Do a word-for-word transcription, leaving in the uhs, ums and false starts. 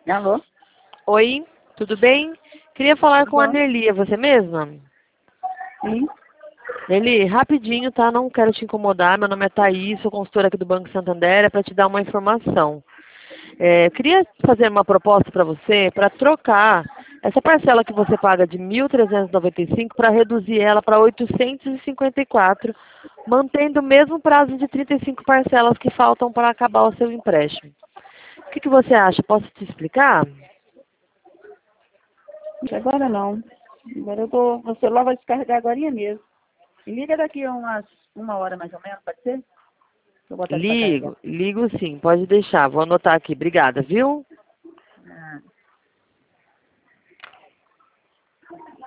Alô? Oi, tudo bem? Queria falar Tudo com a bom? Nelly, é você mesma? Sim. Nelly, rapidinho, tá? Não quero te incomodar. Meu nome é Thaís, sou consultora aqui do Banco Santander, é para te dar uma informação. É, eu queria fazer uma proposta para você para trocar essa parcela que você paga de mil trezentos e noventa e cinco para reduzir ela para oitocentos e cinquenta e quatro, mantendo o mesmo prazo de trinta e cinco parcelas que faltam para acabar o seu empréstimo. O que, que você acha? Posso te explicar? Agora não. Agora eu tô. O celular vai descarregar agora mesmo. Me liga daqui a umas uma hora mais ou menos, pode ser? Vou botar ele pra carregar. Ligo, ligo sim, pode deixar. Vou anotar aqui. Obrigada, viu? Ah.